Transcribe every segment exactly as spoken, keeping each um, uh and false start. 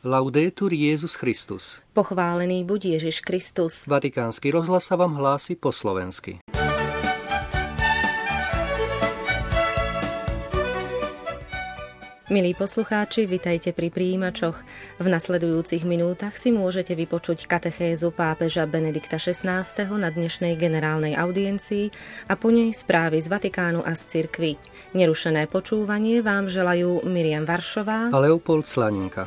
Laudetur Jesus Christus. Pochválený buď Ježiš Kristus. Vatikánsky rozhlas sa vám hlási po slovensky. Milí poslucháči, vitajte pri prijímačoch. V nasledujúcich minútach si môžete vypočuť katechézu pápeža Benedikta šestnásteho na dnešnej generálnej audiencii a po nej správy z Vatikánu a z cirkvi. Nerušené počúvanie vám želajú Miriam Varšová a Leopold Slaninka.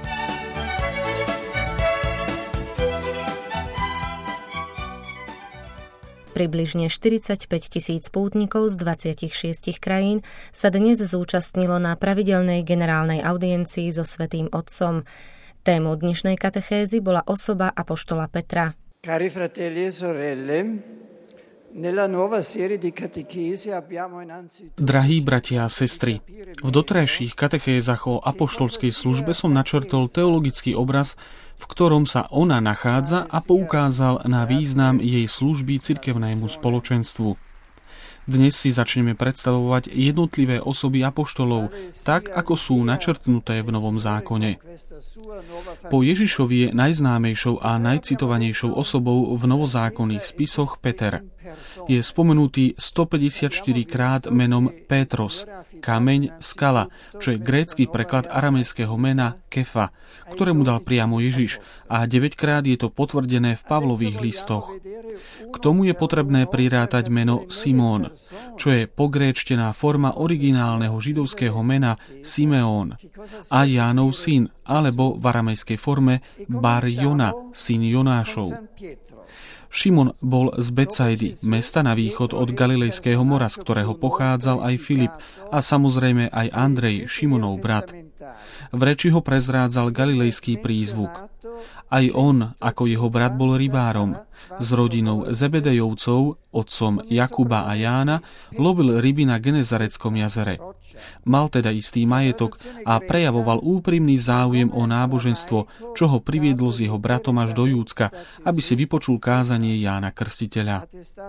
Približne štyridsaťpäť tisíc pútnikov z dvadsaťšesť krajín sa dnes zúčastnilo na pravidelnej generálnej audiencii so Svätým Otcom. Témou dnešnej katechézy bola osoba apoštola Petra. Cari fratelli e sorelle, nella nuova serie di catechesi abbiamo innanzitutto... Drahí bratia a sestry, v doterajších katechézach o apoštolskej službe som načrtol teologický obraz, v ktorom sa ona nachádza a poukázal na význam jej služby cirkevnému spoločenstvu. Dnes si začneme predstavovať jednotlivé osoby apoštolov, tak ako sú načrtnuté v Novom zákone. Po Ježišovi je najznámejšou a najcitovanejšou osobou v novozákonných spisoch Peter. Je spomenutý stopäťdesiatštyri krát menom Pétros, kameň, skala, čo je grécky preklad aramejského mena Kefa, ktorému dal priamo Ježiš, a deväťkrát je to potvrdené v Pavlových listoch. K tomu je potrebné prirátať meno Simón, čo je pogréčtená forma originálneho židovského mena Simeón, a Jánov syn, alebo v aramejskej forme Bar Jona, syn Jonášov. Šimon bol z Betsaidy, mesta na východ od Galilejského mora, z ktorého pochádzal aj Filip a samozrejme aj Andrej, Šimonov brat. V reči ho prezrádzal galilejský prízvuk. Aj on, ako jeho brat, bol rybárom. S rodinou Zebedejovcov, otcom Jakuba a Jána, lovil ryby na Genezareckom jazere. Mal teda istý majetok a prejavoval úprimný záujem o náboženstvo, čo ho priviedlo s jeho bratom až do Júdska, aby si vypočul kázanie Jána Krstiteľa.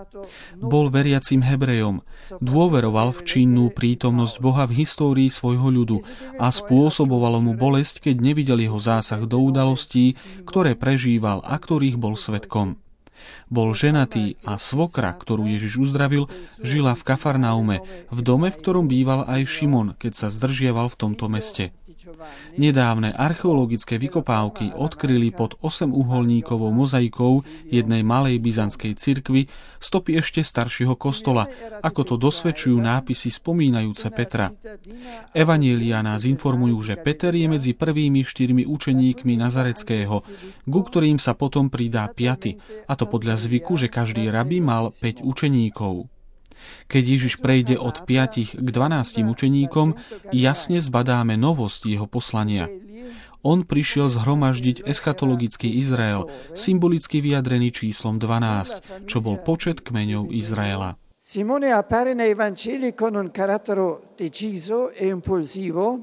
Bol veriacim Hebrejom, dôveroval v činnú prítomnosť Boha v histórii svojho ľudu a spôsobovalo mu bolesť, keď nevidel jeho zásah do udalostí, ktoré prežíval a ktorých bol svedkom. Bol ženatý a svokra, ktorú Ježiš uzdravil, žila v Kafarnaume, v dome, v ktorom býval aj Šimon, keď sa zdržiaval v tomto meste. Nedávne archeologické vykopávky odkryli pod osemúholníkovou mozaikou jednej malej byzantskej cirkvi stopy ešte staršieho kostola, ako to dosvedčujú nápisy spomínajúce Petra. Evanjeliá nás informujú, že Peter je medzi prvými štyrmi učeníkmi Nazareckého, ku ktorým sa potom pridá piaty, a to podľa zvyku, že každý rabi mal päť učeníkov. Keď Ježiš prejde od piatich k dvanástim učeníkom, jasne zbadáme novosť jeho poslania. On prišiel zhromaždiť eschatologický Izrael, symbolicky vyjadrený číslom dvanásť, čo bol počet kmeňov Izraela. Simone appare nei Vangeli con un carattere deciso e impulsivo.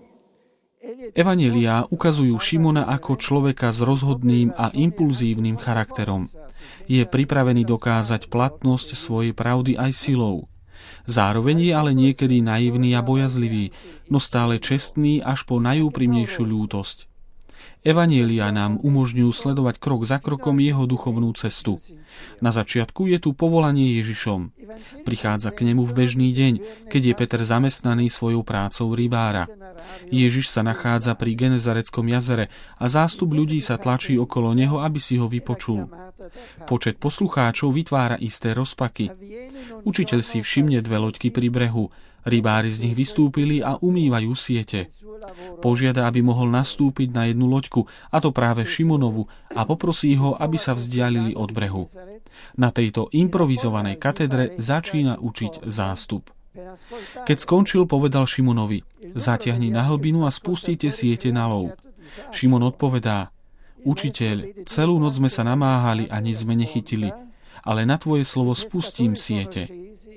Evanjeliá ukazujú Šimona ako človeka s rozhodným a impulzívnym charakterom. Je pripravený dokázať platnosť svojej pravdy aj silou. Zároveň je ale niekedy naivný a bojazlivý, no stále čestný až po najúprimnejšiu ľútosť. Evanjeliá nám umožňujú sledovať krok za krokom jeho duchovnú cestu. Na začiatku je tu povolanie Ježišom. Prichádza k nemu v bežný deň, keď je Peter zamestnaný svojou prácou rybára. Ježiš sa nachádza pri Genezareckom jazere a zástup ľudí sa tlačí okolo neho, aby si ho vypočul. Počet poslucháčov vytvára isté rozpaky. Učiteľ si všimne dve loďky pri brehu. Rybári z nich vystúpili a umývajú siete. Požiada, aby mohol nastúpiť na jednu loďku, a to práve Šimonovu, a poprosí ho, aby sa vzdialili od brehu. Na tejto improvizovanej katedre začína učiť zástup. Keď skončil, povedal Šimonovi: zatiahni na hlbinu a spustite siete na lov. Šimon odpovedá: Učiteľ, celú noc sme sa namáhali a nič sme nechytili, ale na tvoje slovo spustím siete.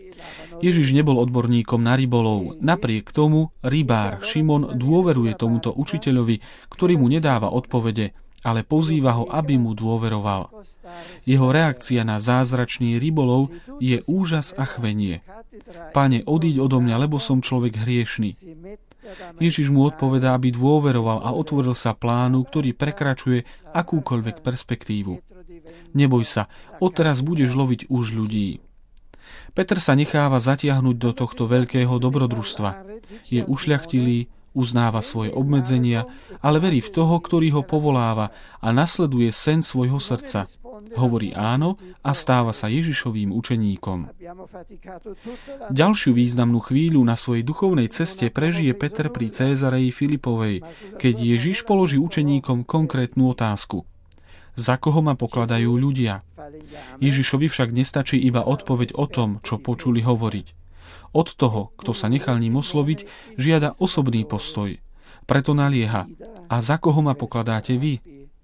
Ježiš nebol odborníkom na rybolov. Napriek tomu rybár Šimon dôveruje tomuto učiteľovi, ktorý mu nedáva odpovede, ale pozýva ho, aby mu dôveroval. Jeho reakcia na zázračný rybolov je úžas a chvenie. Pane, odíď odo mňa, lebo som človek hriešny. Ježiš mu odpovedá, aby dôveroval a otvoril sa plánu, ktorý prekračuje akúkoľvek perspektívu. Neboj sa, odteraz budeš loviť už ľudí. Peter sa necháva zatiahnuť do tohto veľkého dobrodružstva. Je ušľachtilý, uznáva svoje obmedzenia, ale verí v toho, ktorý ho povoláva a nasleduje sen svojho srdca. Hovorí áno a stáva sa Ježišovým učeníkom. Ďalšiu významnú chvíľu na svojej duchovnej ceste prežije Peter pri Cézareji Filipovej, keď Ježiš položí učeníkom konkrétnu otázku. Za koho ma pokladajú ľudia? Ježišovi však nestačí iba odpoveď o tom, čo počuli hovoriť. Od toho, kto sa nechal ním osloviť, žiada osobný postoj. Preto nalieha. A za koho ma pokladáte vy?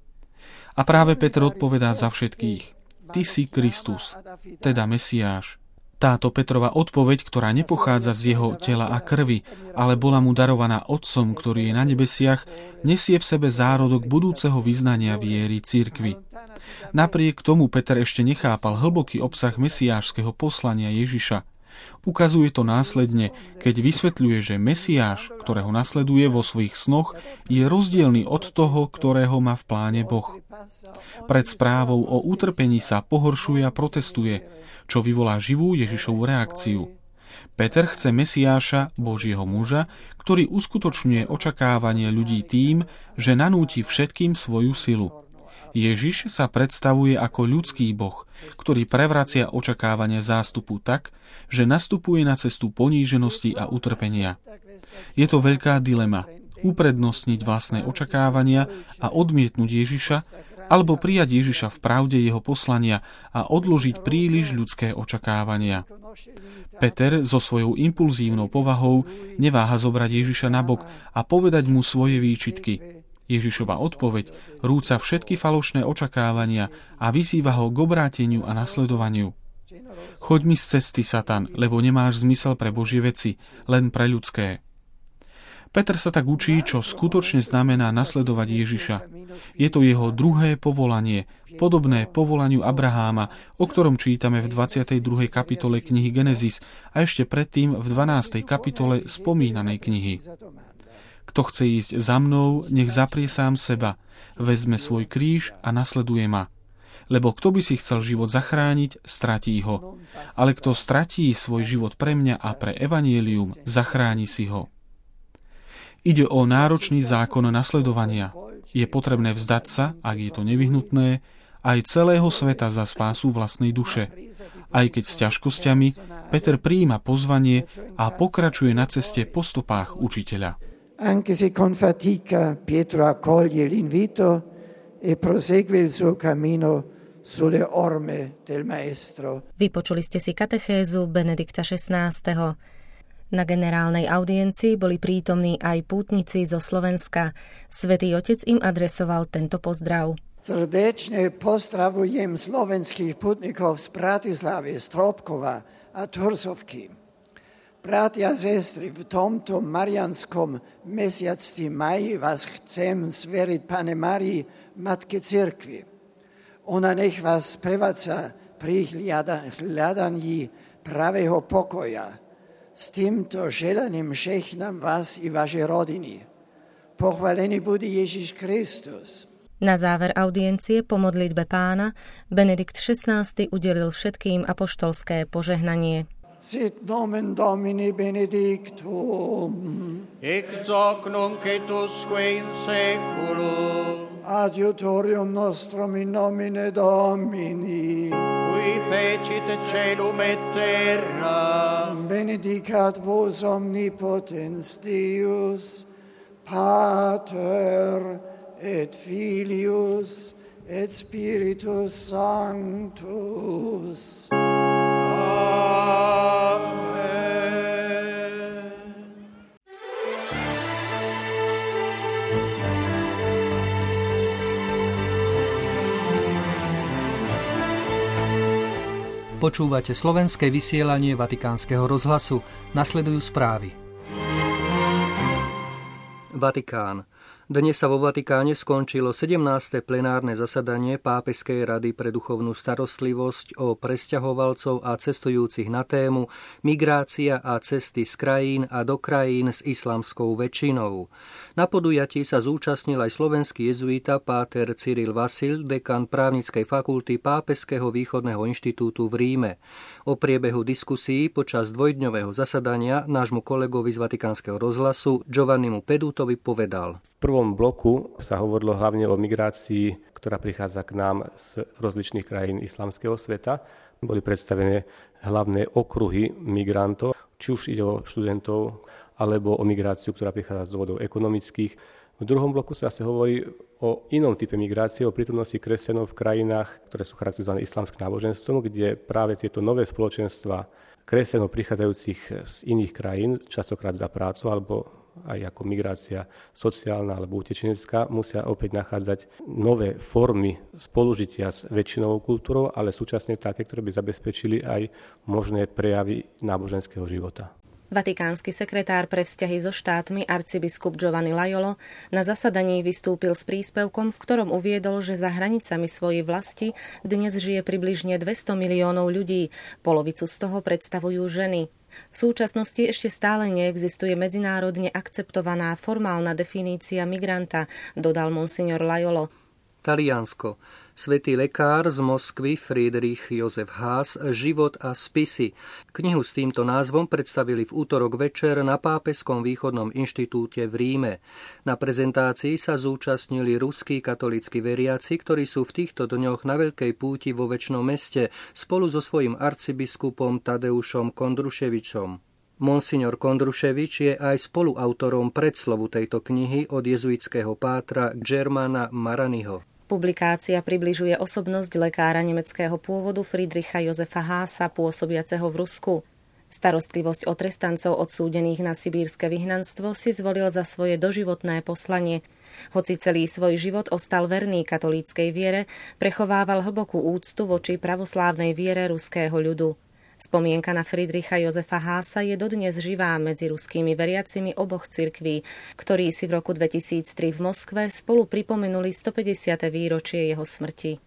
A práve Peter odpovedá za všetkých. Ty si Kristus, teda Mesiáš. Táto Petrova odpoveď, ktorá nepochádza z jeho tela a krvi, ale bola mu darovaná Otcom, ktorý je na nebesiach, nesie v sebe zárodok budúceho vyznania viery cirkvi. Napriek tomu Peter ešte nechápal hlboký obsah mesiášskeho poslania Ježiša. Ukazuje to následne, keď vysvetľuje, že Mesiáš, ktorého nasleduje vo svojich snoch, je rozdielny od toho, ktorého má v pláne Boh. Pred správou o utrpení sa pohoršuje a protestuje, čo vyvolá živú Ježišovu reakciu. Peter chce Mesiáša, Božieho muža, ktorý uskutočňuje očakávanie ľudí tým, že nanúti všetkým svoju silu. Ježiš sa predstavuje ako ľudský Boh, ktorý prevracia očakávanie zástupu tak, že nastupuje na cestu poníženosti a utrpenia. Je to veľká dilema, uprednostniť vlastné očakávania a odmietnúť Ježiša, alebo prijať Ježiša v pravde jeho poslania a odložiť príliš ľudské očakávania. Peter so svojou impulzívnou povahou neváha zobrať Ježiša nabok a povedať mu svoje výčitky. Ježišova odpoveď rúca všetky falošné očakávania a vyzýva ho k obráteniu a nasledovaniu. Choď mi z cesty, Satan, lebo nemáš zmysel pre Božie veci, len pre ľudské. Peter sa tak učí, čo skutočne znamená nasledovať Ježiša. Je to jeho druhé povolanie, podobné povolaniu Abraháma, o ktorom čítame v dvadsiatej druhej kapitole knihy Genesis a ešte predtým v dvanástej kapitole spomínanej knihy. Kto chce ísť za mnou, nech zaprie sám seba, vezme svoj kríž a nasleduje ma. Lebo kto by si chcel život zachrániť, stratí ho. Ale kto stratí svoj život pre mňa a pre evanjelium, zachráni si ho. Ide o náročný zákon nasledovania. Je potrebné vzdať sa, ak je to nevyhnutné, aj celého sveta za spásu vlastnej duše. Aj keď s ťažkosťami, Peter prijíma pozvanie a pokračuje na ceste po stopách učiteľa. Anche se con fatica Pietro accoglie l'invito e prosegue il suo cammino sulle orme del maestro. Vypočuli ste si katechézu Benedikta šestnásteho. Na generálnej audiencii boli prítomní aj pútnici zo Slovenska. Svätý Otec im adresoval tento pozdrav. Srdečne pozdravujem slovenských putnikov z Bratislavy, Stropkova a Tursovky. Bratia a sestry, v tomto marianskom mesiaci maji vás chcem zveriť Pane Márii, Matke Cirkvi. Ona nech vás prevádza pri hľadaní pravého pokoja. S týmto želaním žehnám vás i vaše rodiny. Pochválený bude Ježiš Kristus. Na záver audiencie po modlitbe Pána Benedikt šestnásty udelil všetkým apoštolské požehnanie. Sit nomen Domini benedictum, ex hoc nunc et usque in saeculum, adiutorium nostrum in nomine Domini, qui fecit caelum et terra, benedicat vos omnipotens Deus, Pater et Filius et Spiritus Sanctus. Počúvate slovenské vysielanie Vatikánskeho rozhlasu. Nasledujú správy. Vatikán. Dnes sa vo Vatikáne skončilo sedemnáste plenárne zasadanie Pápežskej rady pre duchovnú starostlivosť o presťahovalcov a cestujúcich na tému Migrácia a cesty z krajín a do krajín s islamskou väčšinou. Na podujatí sa zúčastnil aj slovenský jezuita páter Cyril Vasil, dekan právnickej fakulty Pápežského východného inštitútu v Ríme. O priebehu diskusí počas dvojdňového zasadania nášmu kolegovi z Vatikánskeho rozhlasu Giovannimu Pedutovi povedal. V prvom bloku sa hovorilo hlavne o migrácii, ktorá prichádza k nám z rozličných krajín islamského sveta. Boli predstavené hlavné okruhy migrantov, či už ide o študentov, alebo o migráciu, ktorá prichádza z dôvodov ekonomických. V druhom bloku sa zase hovorí o inom type migrácie, o prítomnosti kresťanov v krajinách, ktoré sú charakterizované islamským náboženstvom, kde práve tieto nové spoločenstva kresťanov prichádzajúcich z iných krajín, častokrát za prácu alebo aj ako migrácia sociálna alebo utečenecká, musia opäť nachádzať nové formy spolužitia s väčšinovou kultúrou, ale súčasne také, ktoré by zabezpečili aj možné prejavy náboženského života. Vatikánsky sekretár pre vzťahy so štátmi arcibiskup Giovanni Laiolo na zasadaní vystúpil s príspevkom, v ktorom uviedol, že za hranicami svojej vlasti dnes žije približne dvesto miliónov ľudí, polovicu z toho predstavujú ženy. V súčasnosti ešte stále neexistuje medzinárodne akceptovaná formálna definícia migranta, dodal monsignor Laiolo. Taliansko. Svätý lekár z Moskvy Friedrich Josef Haas Život a spisy. Knihu s týmto názvom predstavili v útorok večer na Pápežskom východnom inštitúte v Ríme. Na prezentácii sa zúčastnili ruskí katolícki veriaci, ktorí sú v týchto dňoch na Veľkej púti vo Večnom meste spolu so svojím arcibiskupom Tadeušom Kondruševičom. Monsignor Kondruševič je aj spoluautorom predslovu tejto knihy od jezuitského pátra Germana Maraniho. Publikácia približuje osobnosť lekára nemeckého pôvodu Friedricha Josefa Haasa, pôsobiaceho v Rusku. Starostlivosť o trestancov odsúdených na sibírske vyhnanstvo si zvolil za svoje doživotné poslanie. Hoci celý svoj život ostal verný katolíckej viere, prechovával hlbokú úctu voči pravoslávnej viere ruského ľudu. Spomienka na Friedricha Josefa Haasa je dodnes živá medzi ruskými veriacimi oboch cirkví, ktorí si v roku dvetisíctri v Moskve spolu pripomenuli stopäťdesiate výročie jeho smrti.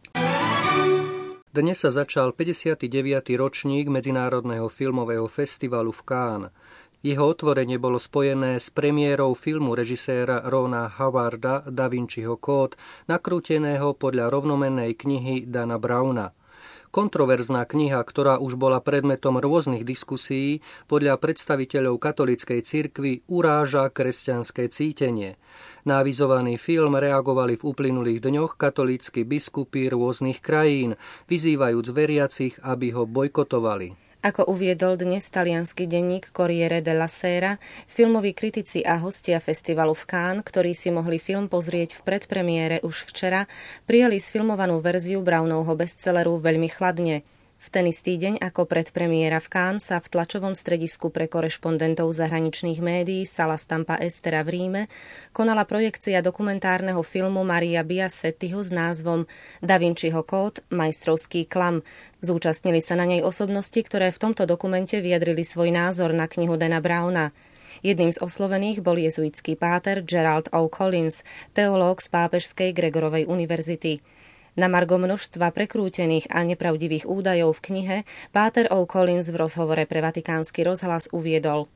Dnes sa začal päťdesiaty deviaty ročník Medzinárodného filmového festivalu v Cannes. Jeho otvorenie bolo spojené s premiérou filmu režiséra Rona Howarda Da Vinciho kód, nakrúteného podľa rovnomennej knihy Dana Browna. Kontroverzná kniha, ktorá už bola predmetom rôznych diskusí, podľa predstaviteľov katolíckej cirkvi uráža kresťanské cítenie. Na avizovaný film reagovali v uplynulých dňoch katolícki biskupy rôznych krajín, vyzývajúc veriacich, aby ho bojkotovali. Ako uviedol dnes taliansky denník Corriere della Sera, filmoví kritici a hostia festivalu v Cannes, ktorí si mohli film pozrieť v predpremiére už včera, prijali sfilmovanú verziu Brownovho bestselleru veľmi chladne. V ten istý deň ako predpremiéra v Cannes sa v tlačovom stredisku pre korešpondentov zahraničných médií Sala Stampa Estera v Ríme konala projekcia dokumentárneho filmu Maria Biasettiho s názvom Da Vinciho kód – Majstrovský klam. Zúčastnili sa na nej osobnosti, ktoré v tomto dokumente vyjadrili svoj názor na knihu Dana Browna. Jedným z oslovených bol jezuitský páter Gerald O. Collins, teológ z Pápežskej Gregorovej univerzity. Na margo množstva prekrútených a nepravdivých údajov v knihe páter O. Collins v rozhovore pre Vatikánsky rozhlas uviedol: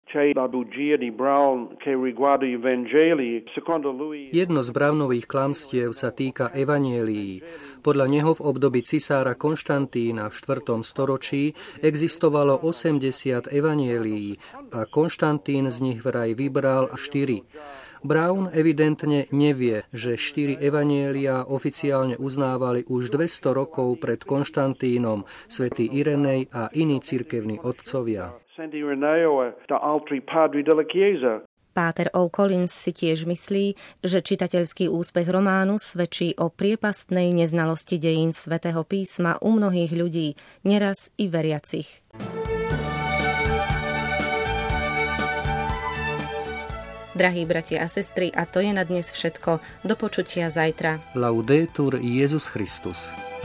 Jedno z Brownových klamstiev sa týka evanielií. Podľa neho v období cisára Konštantína v štvrtom storočí existovalo osemdesiat evanielií a Konštantín z nich vraj vybral štyri. Brown evidentne nevie, že štyri evanjelia oficiálne uznávali už dvesto rokov pred Konštantínom svätý Irenej a iní cirkevní otcovia. Páter O. Collins si tiež myslí, že čitateľský úspech románu svedčí o priepastnej neznalosti dejín svätého písma u mnohých ľudí, neraz i veriacich. Drahí bratia a sestry, a to je na dnes všetko. Do počutia zajtra. Laudetur Jesus Christus.